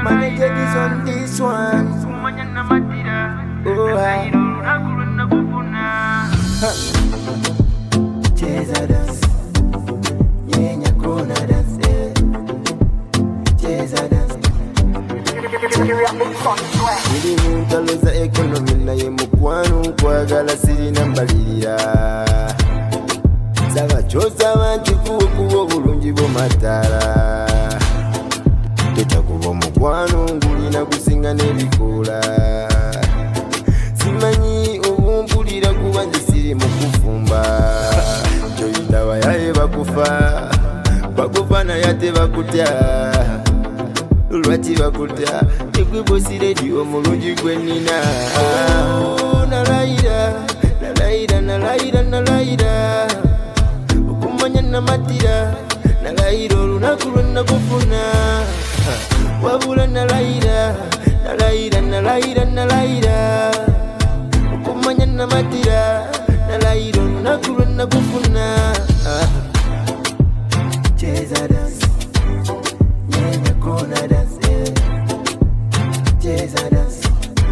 Manager is on this one. Oh, cheza dance, yenya kona dance, cheza dance. Ili muntaloza ekonomi naye mukwano kwagala sirina mbalirira. Saba choza bantu kuba obulungi bw'omatala. Tetakuba mukwano ngulina kusinga n'ebikola. Simanyi obumpulira kuba nze siri mu kufumba. Kyoyita bayaye bakufa naye ate bakutya. Lwaki bakutya nikwe bosi radio omulungi gwe nnina. Nalayira okumanya namatira. Nalayira olunaku lwe nakufuna. Wabula nalayira okumanya namatira. Nalayira olunaku lwe nakufuna. Cheza dance, yenya kona dance, cheza dance.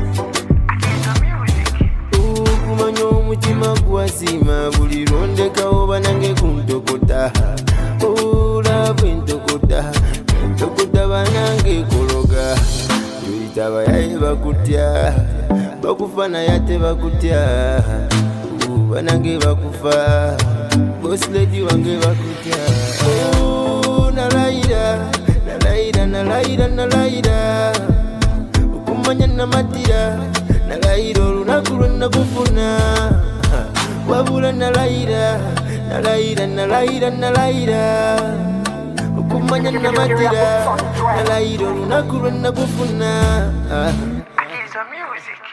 Kumanya omutima gwazima buli lwondekawo banange kuntokota. Love entokota banange kologa. Yoyita bayaye bakutya, bakufa naye ate bakutya. Banange bakufa, boss lady wange bakutya. Nalayira okumanya namatira. Nalayira olunaku lwe nakufuna. Wabula nalayira okumanya namatira. Nalayira olunaku lwe nakufuna. Akiza music.